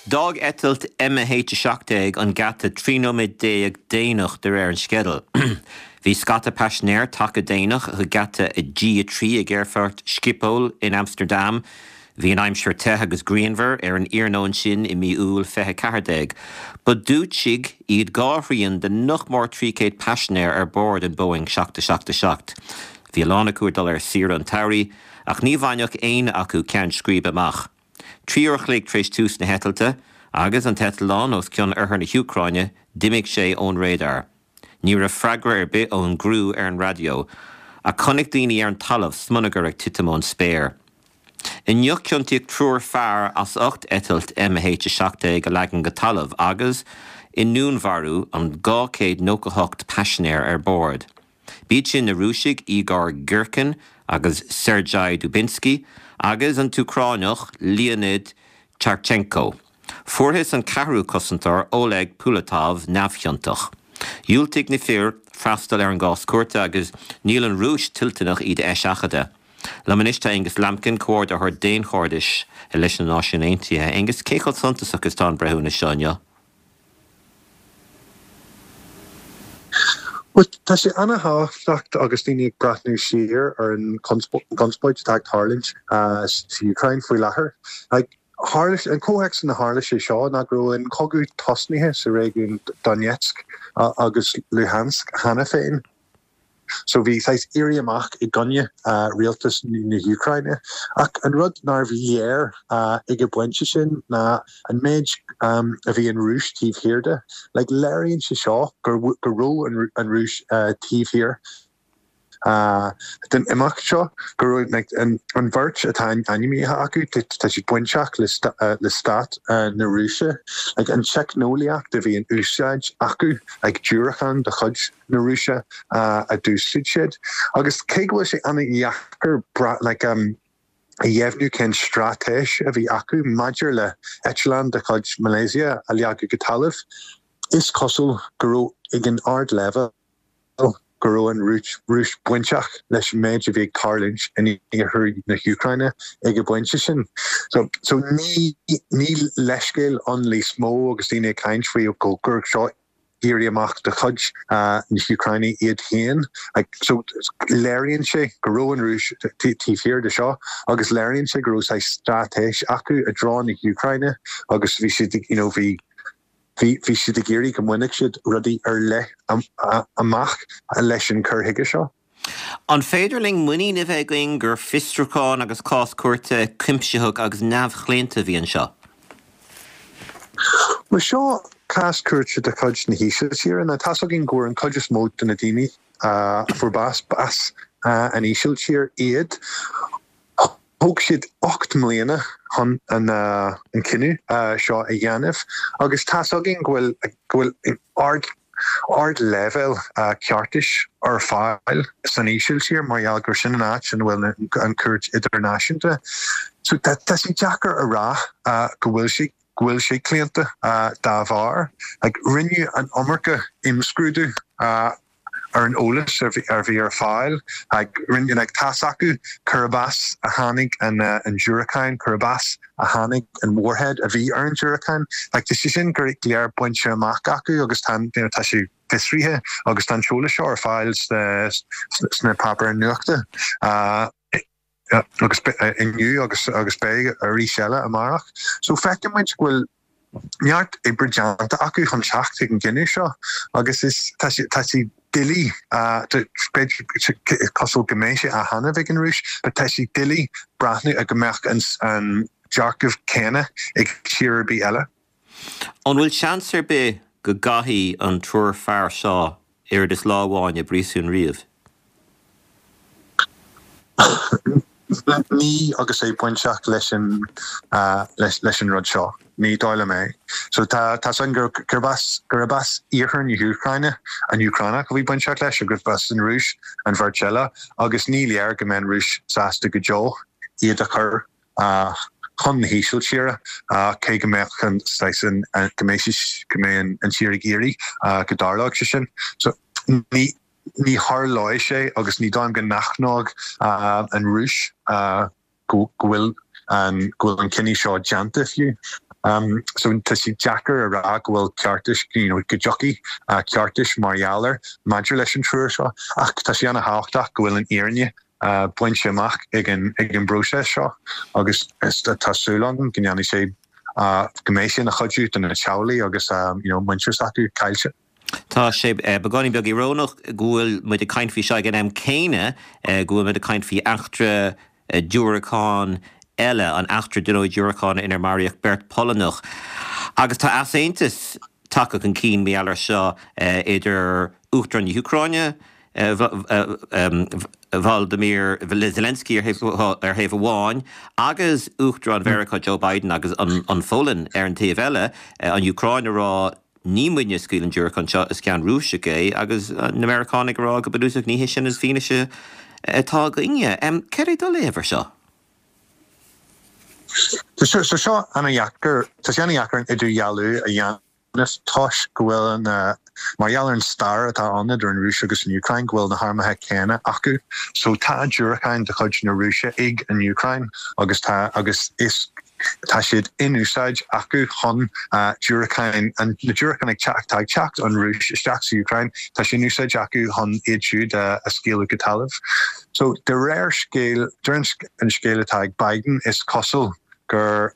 Dag etelt MH seachtaigh an gata trínomid déag déanach de an skedal. Bhí scata pasnéir take déanach a gata a G3 a Gerfurt Schiphol in Amsterdam. Bhí an aimseir tethe agus Greenver an iarnón sin I mí úl fethe cardaig. But dúit sig iad gáthríonn de noch mór trícéad pasnéir board in Boeing seachta. Bhí lánacúir dul sir an tairí, ach ní bhainneach aine acu ceann scríb amach. Tríorch léig tréis tús na hetalta, agus an tetalán os cion na Ucraine, dimig sé ón radar. Ní ra fragra bit ón grú an radio, a connic daoine an talamh smunagar ag titamón spéir. In nioch ciontiach trúr fear as 8 etalt MH seachtaigh go legan go talamh agus in núnmharú an 298 pasnéir board. Bíd sin na Rúsig Igor Girkin agus Sergei Dubinsky agus an Túcráineach Leonid Charchenko. Fuarthas an carú cosantar Oleg Pulatov nafhiontach. Dúiltigh na fir freastal an gás cuarta agus níl an rúis tiltanach iad seachada. Lamanista Angus Lampkin cuaird a thir déan chórdis leis na náisiún aontaithe. Angus céchal santas agus tá brethú na seoinne. Tá sé anna hálacht agus daoine brathnú siar ar an conspóid tag Harlinch sa Ukraine faoi láthair. Harlish an cóhex na Harlish é seo ná gro in cogú tosnithe sa réigiún Donetsk agus Luhansk hana féin. So bhí sais éiri amach I gunne rialtas na Ukraine. Ach an rud nar bhí ag a buinte sin na an méid a bhí an rúis tíomh hiirde. Like léironn sé seo gur ró an rúis tíomh hir. Den imach seo gur an bhirt atá animíthe acu tá sé buinteach le stát na Rúise. Like an checknoliaach de bhí an úsáid acu ag dúrachan de chud na Rúise a dúsid siad. Agus céhfuil sé anna iachar like a dhéhnú cén stratéis a bhí acu maidir le Etlan de chud Malaysia a leagu go talamh. Is cosúil gur ag an ard level go an rúis buinteach leis méid a bhíh Harlinch in thir na Ukraine ag a buinte sin. So ní leiscéil an lí smó agus daoine cainfaí ó gur seo éiri amach de chud na Ukraine iad héan. So léironn sé go an rúis tíhir de seo, agus léironn sé go sa stratéis acu a drá na Ukraine, agus bhí si Bhí si de géirí go muinnig siad rudí ar le amach a leis an curthaige seo. An féidirling muí na bheith going gur fistruáin agus cás cuirte cuimsethug agus neamhchléanta bhíonn seo. Well seo cás cuirte de chud na híise siar na tasag gin gur an chuidir mód na daoine for bas an ísiil siar iad. Hoog siad 8 milliúna an cinú seo a dhéanamh, agus tasagin ghfuil ard level ceartis ar fáil san ísiil siar mar gur sin áit an bhfuil an cuairt idirnáisiúnta. So tá sí deachar a rá go bhfuil sé clianta dá bhar, rinne an omarcha imscrúdú ar an ólas ar bhí ar fáil, rinne ag tasacu Curabas a hánig an Dúracáin, Curabas a hánig an Moorhead a bhí ar an Dúracáin. Tá sí sin gur léir buinte amach acu agus tá sí fisríthe agus tá seola seo ar fáil sna papar nuachta. Agus inniu agus bé a rí seile amach. So feicimid bhfuil neart ibrejanta acu chun seach an gcinú seo, agus tá sí dili cosú goméise a hana bheith an rúis, but tá sí dili brathnú a gombeach an dearcah céine ag siar bí eile. An bhfuil seansar be go gahí an trúr fear seo ar is láháin a brísún riamh? Ní agus é buinteach leis an rud seo. Ní dáile mé. So tá san gurbas íorthar na Ucraine an Ucraine go bhí buinteach leis a gurbas an rúis an bhartseile, agus ní léir go men rúis sásta go jo iad a chur chun na híisiil siar cé go méach an staisan goméis gomé an siar géirí go darlag sin. So ní thar láid sé agus ní dáim go nachnág an rúis go bhfuil an cinní seo deanta fiú. So tá sí Jackar a bhfuil ceartis go jockey ceartis Marialler Madra leis an trúir seo ach tá sí anna háchtach go bhfuil an éirne buinte amach ag an brose seo agus tásúlan gneanna sé goméisi na chodú an na tealaí agus muintir acu caiilte. Tá sé beganí beag írónach gúil mu a caiinfhí se gan céine gúil mu a caiinfhí achtra dúraán eile an achtra duróid dúraán inar Mariach Bert Polynach. Agus tá asaontas take an cín méallar seo idir Uachtar na Ucráine, Vladimir Zelensky ar heh bháin, agus Uachtar an Mheiriceá Joe Biden agus an fólan ar an taobh eile an Ucráine rá ní muine scuil an dúrach an seo is cean rúise é agus na Americanánig rá go badúsach ní sin is fíneise tá go inge. Ceir é dul léhar seo? So seo anna Jackar, tá sé anna Jackar idir jaú a dhéanamh tois go bhfuil an Marialler an star atá anna ar an Rúise agus an Ukraine go bhfuil na harmathe céine acu. So tá dúracáin de chuid na Rúise ag an Ukraine agus is tá siad in úsáid acu chun dúracáin an na dúracáin ag teacht an Rúis isteach sa Ukraine tá sin úsáid acu chun iad siúd a scéal go talamh. So de réir scéal during an scéal atá ag Biden is cosol gur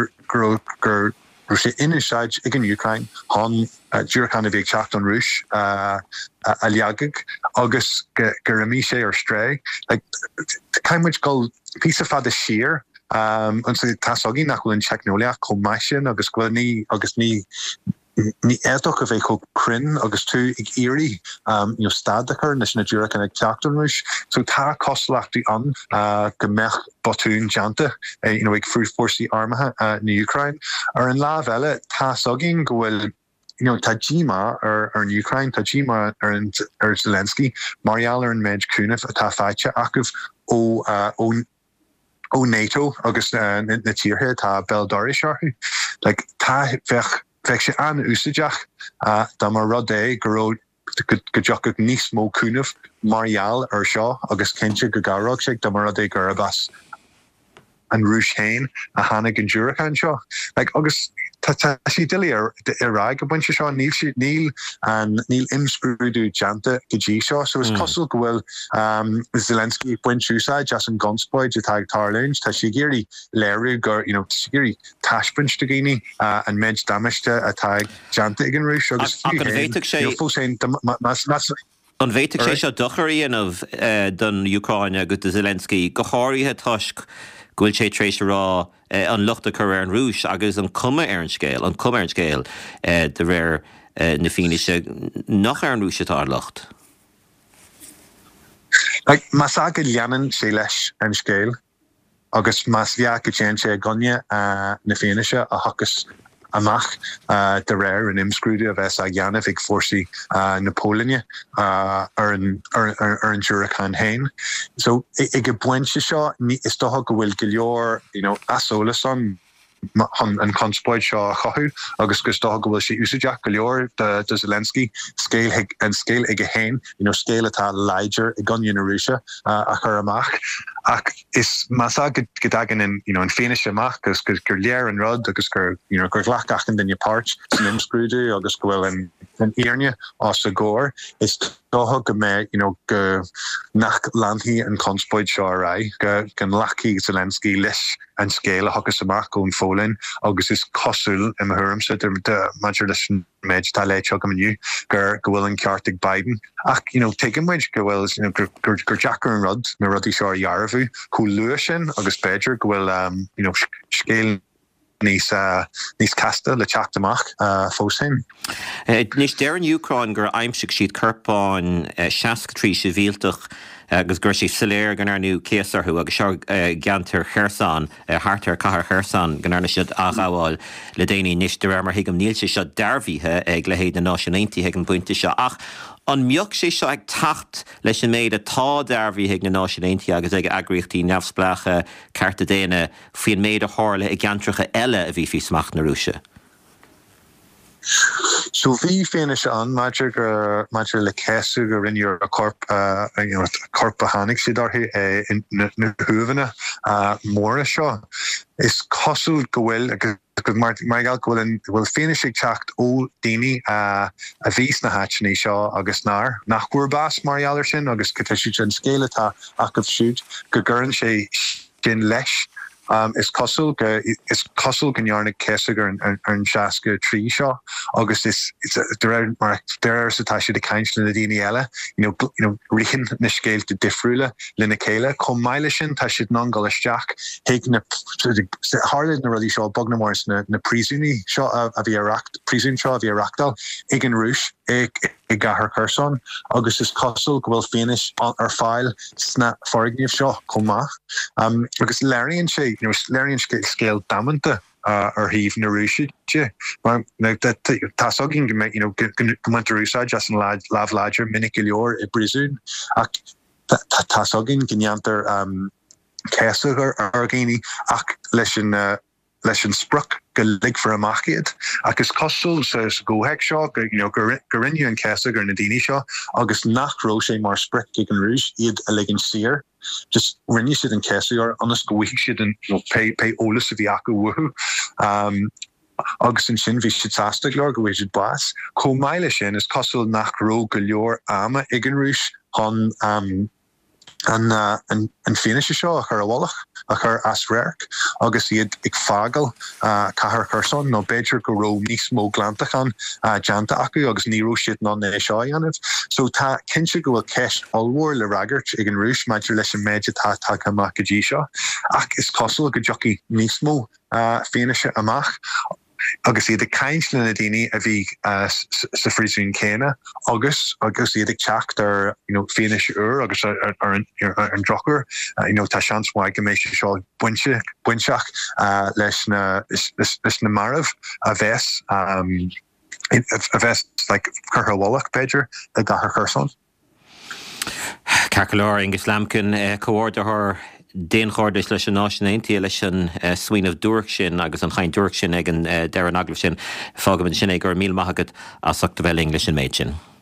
sé in úsáid ag an Ukraine chun dúracáin a bhíag teacht an Rúis a leagaigh agus gur raimí sé ar stré. Caiimiid go pí a fad a siar an so tasagi nach in technolia commission agus ní édoch a bheith cho crin agus tú ag éirí stadachar na dúra an ag teachtarúis so tá coslachtú an go mech botún janta ag frúfórsaí armathe na Ukraine ar an lá eile tasagin go bhfuil Tajima ar an Ukraine Tajima ar Zelensky Marialler an méid cúnamh atá fáite acuh ó NATO agus na tíorthe tá Beldari searthu. Tá bheith sé an úsaideach dá mar rud é go deoch níos mó cúnamh Marial ar seo agus cinnte go garrog sé dá mar rud é gur bas an Rúis hain a hánig an dúracán seo. Agus tá sí dili ar raig a bunte seo níl imscrúdú janta go dtí seo, so is cosol go bhfuil Zelensky buint úsáid as an gunspóid a taag tarlúns, tá sí géirí léirú gur sí géirí taispint do gine an méid damiste a taag janta ag an Rúis agus an bhéiteach sé seo dochaíanamh don Ucráine go de Zelensky go háiríthe toisc gúil sé trééis rá an luchta chu ar an Rúis agus an cuma ar an scéal de réir na fíneise nach ar an Rúis atá lucht. Mas aga leanan sé leis an scéal agus mas bhea go téan sé gonne na fíneise a thuchas amach de réir an imscrúdú a bheits a gheanamh ag fórsaí na Póilíne ar an dúracán hain. So ag go buinte seo is dótha go bhfuil go leor asolalas an conspóid seo chothú agus gus dótha go bhfuil sé úsaideach go leor de Zelensky scéal ag a hain, scéal atá leidir i gconne na Rúise a chur amach. Ach is masa go dagan in féiniise amach agus gur léir an rud agus gur ghlachachan den páirt san imscrúdú agus go bhfuil an éirne as a ggóir is dótha go mé go nach landhí an conspóid seo a ra gan lací Zelensky leis an scéal a thugus amach gón fólinn agus is cosúil im thuirmsa de maidir leis méid tá léiteo go maniu gur bhfuil an ceart ag Biden. Ach teigim muid go bhfuil gur Jackar an rud na rudí seo dhearbhú chu luair sin agus Beiidir go bhfuil scéal níos casta le teacht amach fós sin. Nís dear an Ucráin gur aimsigh siad curpáin 63 bhíaltach agus gur sí saléir gan arnú céasarthú agus seo geantar Chersán, hartar cahar Chersán gan arna siad a gháil le déanaí níos de mar hiigem níl sé seo dearbhíthe ag le héad na náisiúnaontaí ag an buinte seo. Ach an mbeadh sé seo ag tacht leis an méid atá dearbhí ag na náisiúnaontaí agus ag agríochtaí neamhspleacha carta déine faoin méid a hála i gceantracha eile a bhí fí smacht na Rúise. So vi finish an Magic le Kesu go in your corp corp hanig si dar in na huvena more seo is costal gohfuil Margal will finish chacht ó Dini a vís na hatchni seo agus nachhuair bas Marialler sin agus goteisiú scéile tá acah siúd go gurn sé sin leis. Is costal ganjarna Kessiger and Shaska tree shaw. August is there sa tashi de kainch na dini ella, richen na scale to diffrula, lina kela, kom milishin tashid non-galish jack, taking a hardly na really shaw, bugnamors na prisuni shaw of prisun shaw of Iraqdal, Egan Roosh, ag her curson, August is costal will finish on our file, snap forgniv shaw, koma. Because Larian she Larian scale damanta or heave na rushi well that tasogin went to rusa just in lav larger minicilior e brizun tasogin ginyanter kesuger argini ak lesson spruck lig for a market agus costal says go heck shaw Gorinju and Kessiger and Nadini shaw August nach roche mar sprick gegen rouge id a ligin seer just when you sit in Kessiger on the school we should pay olus of the aku woohoo August and Shin vi shitastic lor we should bas co milishin is costal nach ro galore ama igen rouge on and finish show her wallach her asrerk August iad ag fagel kahar curson no bejer go ro nismo glantachan janta aku August niro shit non ne show on it so ta kinche go kesh allwar le ragert igen rush major lesson major ta kamakajisha ak is costal go jockey nismo finish amach Agus iad kaintle na dini a vi sa frisin kena August iad chacht finish agus an drocker ta chance wa gemeis shaw winchach leis na marav a ves like Curha Wallach Pedger a ga her curson Cacolor Ingus Lamkin co-order her Déan chóir leis an náisiúntaí leis an swin of dúrc sin agus an chain dúrc sin ag an dean aglah sin fágam sin ag gur míl maithagad a suchta bheith English in méid sin.